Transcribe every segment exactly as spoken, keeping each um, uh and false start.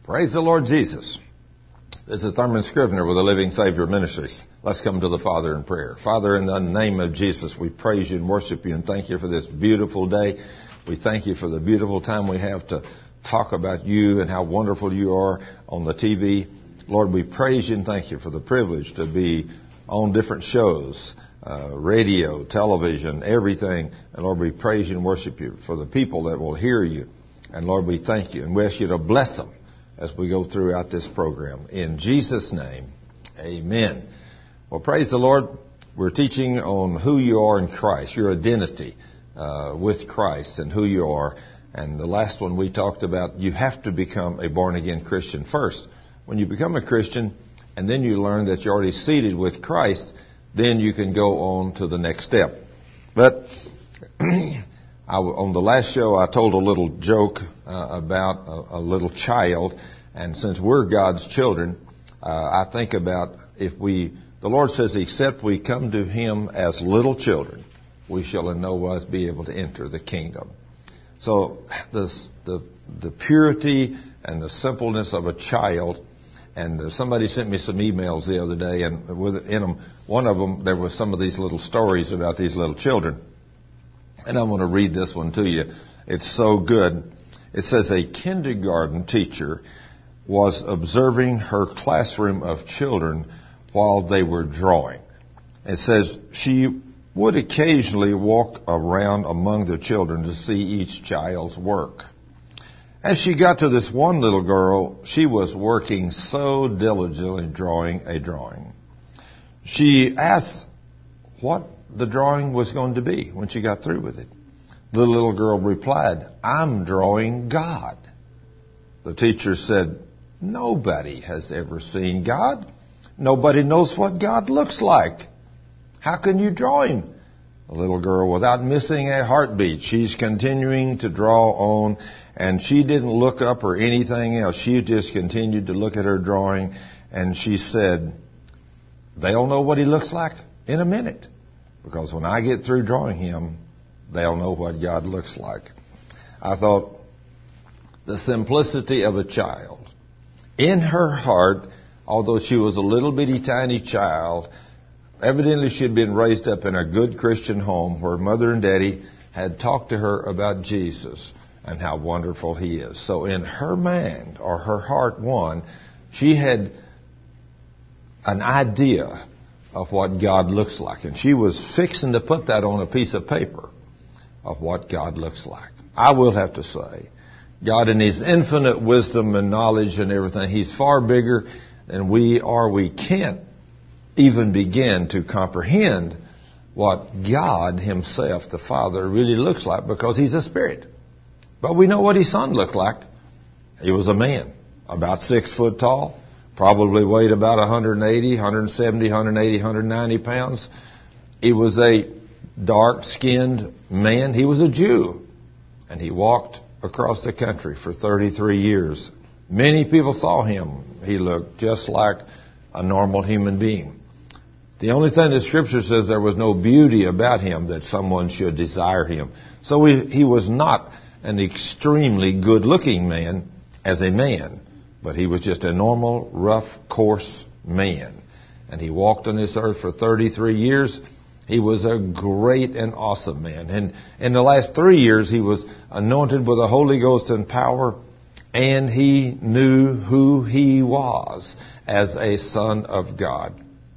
Praise the Lord Jesus. This is Thurman Scrivener with the Living Savior Ministries. Let's come to the Father in prayer. Father, in the name of Jesus, we praise you and worship you and thank you for this beautiful day. We thank you for the beautiful time we have to talk about you and how wonderful you are on the T V. Lord, we praise you and thank you for the privilege to be on different shows, uh, radio, television, everything. And Lord, we praise you and worship you for the people that will hear you. And Lord, we thank you and we ask you to bless them as we go throughout this program. In Jesus' name, amen. Well, praise the Lord. We're teaching on who you are in Christ, your identity uh, with Christ and who you are. And the last one we talked about, you have to become a born-again Christian first. When you become a Christian and then you learn that you're already seated with Christ, then you can go on to the next step. But I, on the last show, I told a little joke uh, about a, a little child, and since we're God's children, uh, I think about if we, the Lord says, except we come to Him as little children, we shall in no wise be able to enter the kingdom. So this, the the purity and the simpleness of a child, and uh, somebody sent me some emails the other day, and with in them, one of them, there was some of these little stories about these little children. And I'm going to read this one to you. It's so good. It says, a kindergarten teacher was observing her classroom of children while they were drawing. It says she would occasionally walk around among the children to see each child's work. As she got to this one little girl, she was working so diligently drawing a drawing. She asked what the drawing was going to be when she got through with it. The little girl replied, I'm drawing God. The teacher said, nobody has ever seen God. Nobody knows what God looks like. How can you draw Him? The little girl, without missing a heartbeat, she's continuing to draw on, and she didn't look up or anything else. She just continued to look at her drawing, and she said, they'll know what He looks like in a minute. Because when I get through drawing Him, they'll know what God looks like. I thought, the simplicity of a child. In her heart, although she was a little bitty tiny child, evidently she had been raised up in a good Christian home where mother and daddy had talked to her about Jesus and how wonderful He is. So in her mind, or her heart, one, she had an idea of what God looks like. And she was fixing to put that on a piece of paper of what God looks like. I will have to say, God in His infinite wisdom and knowledge and everything, He's far bigger than we are. We can't even begin to comprehend what God Himself, the Father, really looks like because He's a spirit. But we know what His Son looked like. He was a man, about six foot tall. Probably weighed about one eighty, one seventy, one eighty, one ninety pounds. He was a dark-skinned man. He was a Jew. And he walked across the country for thirty-three years. Many people saw Him. He looked just like a normal human being. The only thing the Scripture says, there was no beauty about Him that someone should desire Him. So we, he was not an extremely good-looking man as a man. But he was just a normal, rough, coarse man. And he walked on this earth for thirty-three years. He was a great and awesome man. And in the last three years, he was anointed with the Holy Ghost and power. And he knew who he was as a son of God.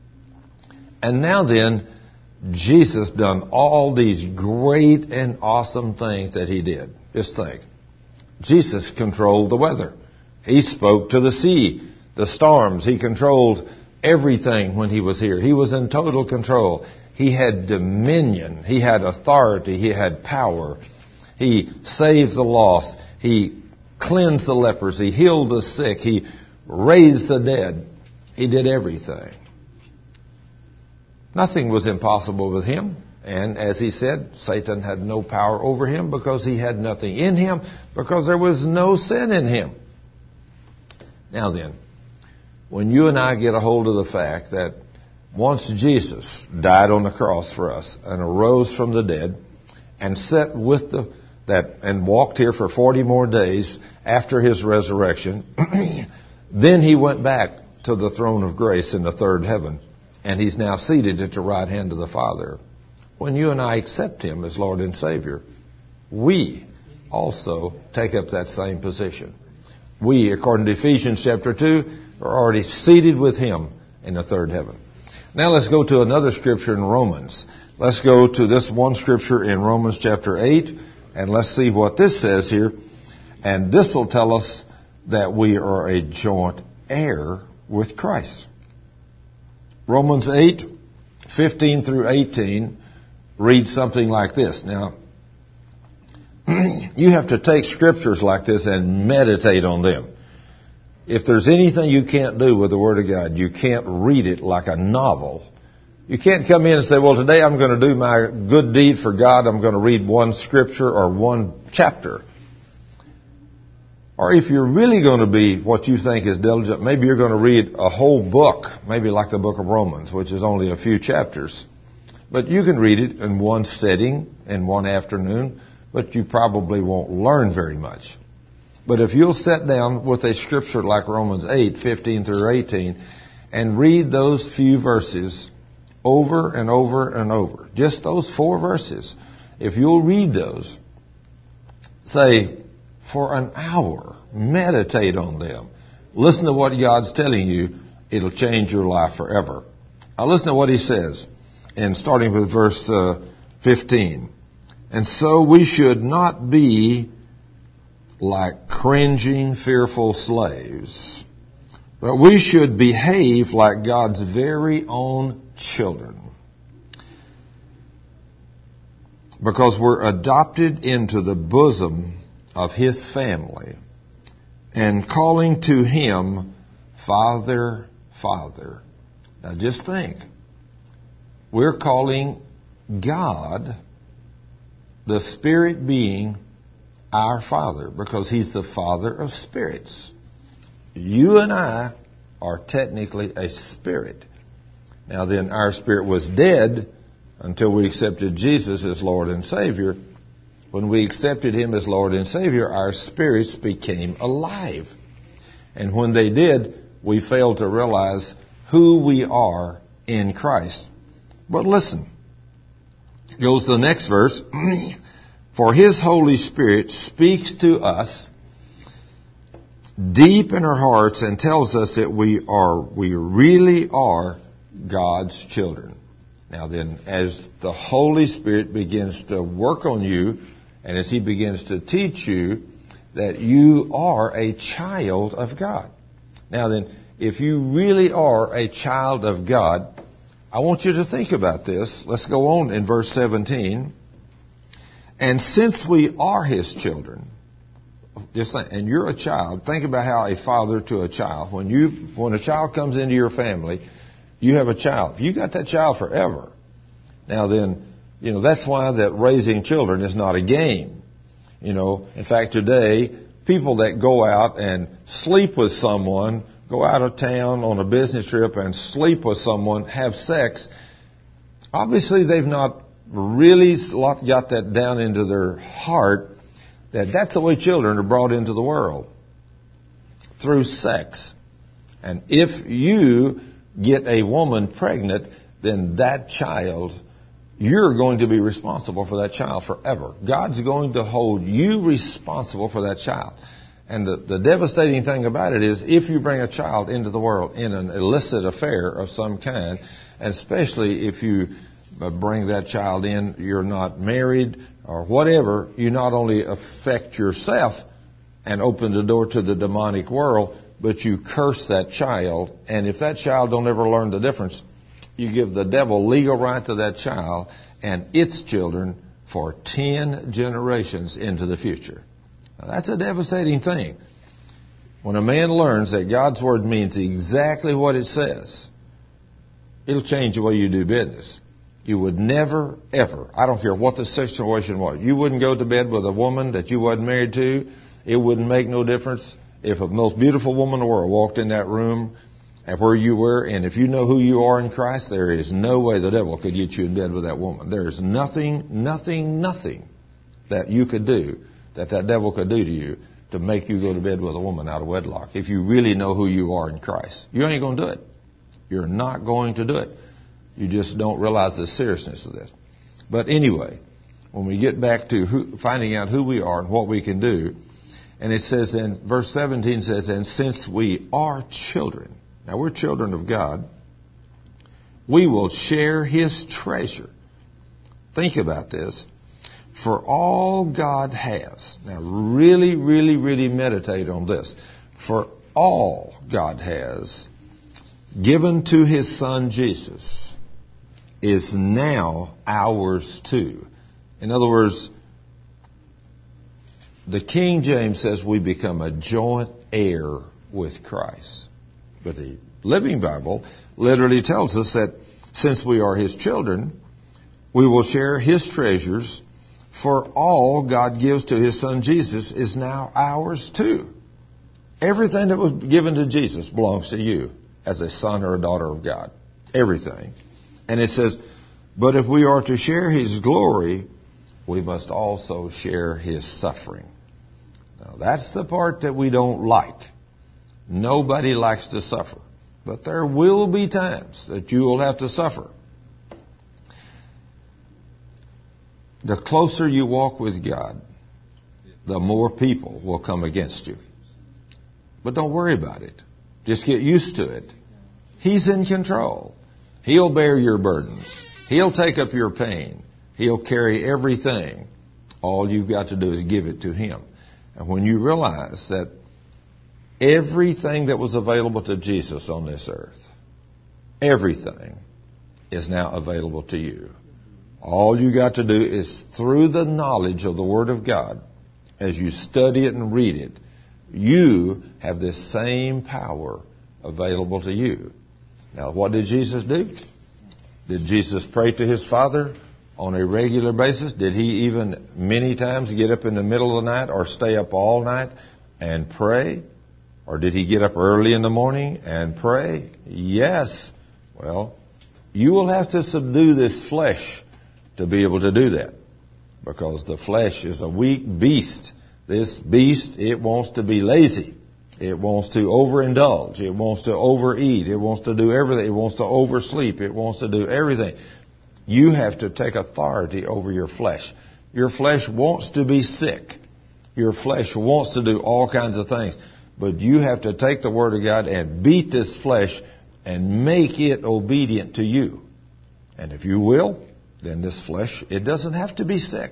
And now then, Jesus done all these great and awesome things that He did. Just think. Jesus controlled the weather. He spoke to the sea, the storms. He controlled everything when He was here. He was in total control. He had dominion. He had authority. He had power. He saved the lost. He cleansed the lepers. He healed the sick. He raised the dead. He did everything. Nothing was impossible with Him. And as He said, Satan had no power over Him because he had nothing in Him, because there was no sin in Him. Now then, when you and I get a hold of the fact that once Jesus died on the cross for us and arose from the dead and sat with the that and walked here for forty more days after his resurrection. Then he went back to the throne of grace in the third heaven, and he's now seated at the right hand of the Father. When you and I accept him as Lord and Savior, we also take up that same position. We, according to Ephesians chapter two, are already seated with him in the third heaven. Now let's go to another scripture in Romans. Let's go to this one scripture in Romans chapter eight, and let's see what this says here. And this will tell us that we are a joint heir with Christ. Romans eight, fifteen through eighteen reads something like this. Now, you have to take scriptures like this and meditate on them. If there's anything you can't do with the Word of God, you can't read it like a novel. You can't come in and say, well, today I'm going to do my good deed for God. I'm going to read one scripture or one chapter. Or if you're really going to be what you think is diligent, maybe you're going to read a whole book, maybe like the book of Romans, which is only a few chapters. But you can read it in one sitting, in one afternoon, but you probably won't learn very much. But if you'll sit down with a scripture like Romans eight, fifteen through eighteen, and read those few verses over and over and over, just those four verses, if you'll read those, say, for an hour, meditate on them, listen to what God's telling you, it'll change your life forever. Now listen to what he says, and starting with verse uh, fifteen. And so we should not be like cringing, fearful slaves, but we should behave like God's very own children. Because we're adopted into the bosom of his family, and calling to him Father, Father. Now just think. We're calling God, the Spirit being, our Father, because he's the Father of spirits. You and I are technically a spirit. Now then, our spirit was dead until we accepted Jesus as Lord and Savior. When we accepted him as Lord and Savior, our spirits became alive. And when they did, we failed to realize who we are in Christ. But listen, goes to the next verse. For his Holy Spirit speaks to us deep in our hearts and tells us that we are, we really are God's children. Now then, as the Holy Spirit begins to work on you, and as he begins to teach you that you are a child of God. Now then, if you really are a child of God, I want you to think about this. Let's go on in verse seventeen. And since we are his children, just think, and you're a child, think about how a father to a child, when you, when a child comes into your family, you have a child. You got that child forever. Now then, you know, that's why that raising children is not a game. You know, in fact, today, people that go out and sleep with someone, go out of town on a business trip and sleep with someone, have sex, obviously they've not really got that down into their heart that that's the way children are brought into the world, through sex. And if you get a woman pregnant, then that child, you're going to be responsible for that child forever. God's going to hold you responsible for that child. And the, the devastating thing about it is if you bring a child into the world in an illicit affair of some kind, and especially if you bring that child in, you're not married or whatever, you not only affect yourself and open the door to the demonic world, but you curse that child. And if that child don't ever learn the difference, you give the devil legal right to that child and its children for ten generations into the future. Now, that's a devastating thing. When a man learns that God's Word means exactly what it says, it'll change the way you do business. You would never, ever, I don't care what the situation was, you wouldn't go to bed with a woman that you wasn't married to. It wouldn't make no difference if a most beautiful woman in the world walked in that room and where you were, and if you know who you are in Christ, there is no way the devil could get you in bed with that woman. There is nothing, nothing, nothing that you could do, that that devil could do to you, to make you go to bed with a woman out of wedlock, if you really know who you are in Christ. You ain't going to do it. You're not going to do it. You just don't realize the seriousness of this. But anyway, when we get back to who, finding out who we are and what we can do, and it says in verse seventeen says, and since we are children, now we're children of God, we will share His treasure. Think about this. For all God has, now really, really, really meditate on this. For all God has given to His Son Jesus is now ours too. In other words, the King James says we become a joint heir with Christ. But the Living Bible literally tells us that since we are His children, we will share His treasures, for all God gives to His Son Jesus is now ours too. Everything that was given to Jesus belongs to you as a son or a daughter of God. Everything. And it says, but if we are to share His glory, we must also share His suffering. Now, that's the part that we don't like. Nobody likes to suffer. But there will be times that you will have to suffer. The closer you walk with God, the more people will come against you. But don't worry about it. Just get used to it. He's in control. He'll bear your burdens. He'll take up your pain. He'll carry everything. All you've got to do is give it to Him. And when you realize that everything that was available to Jesus on this earth, everything is now available to you. All you got to do is, through the knowledge of the Word of God, as you study it and read it, you have this same power available to you. Now, what did Jesus do? Did Jesus pray to His Father on a regular basis? Did He even many times get up in the middle of the night or stay up all night and pray? Or did He get up early in the morning and pray? Yes. Well, you will have to subdue this flesh to be able to do that, because the flesh is a weak beast. This beast, it wants to be lazy. It wants to overindulge. It wants to overeat. It wants to do everything. It wants to oversleep. It wants to do everything. You have to take authority over your flesh. Your flesh wants to be sick. Your flesh wants to do all kinds of things. But you have to take the Word of God and beat this flesh and make it obedient to you. And if you will, then this flesh, it doesn't have to be sick.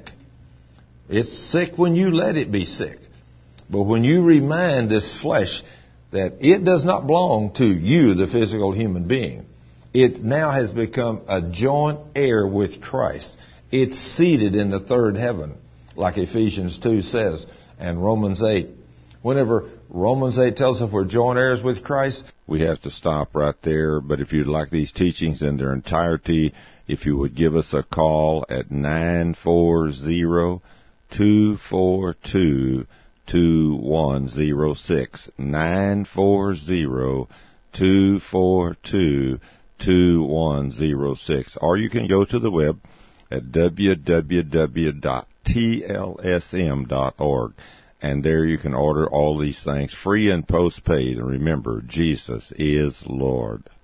It's sick when you let it be sick. But when you remind this flesh that it does not belong to you, the physical human being, it now has become a joint heir with Christ. It's seated in the third heaven, like Ephesians two says, and Romans eight. Whenever Romans eight tells us we're joint heirs with Christ, we have to stop right there. But if you'd like these teachings in their entirety, if you would give us a call at nine four zero, two four two, two one zero six, nine four zero, two four two, two one zero six. Or you can go to the web at w w w dot t l s m dot org. And there you can order all these things free and postpaid. And remember, Jesus is Lord.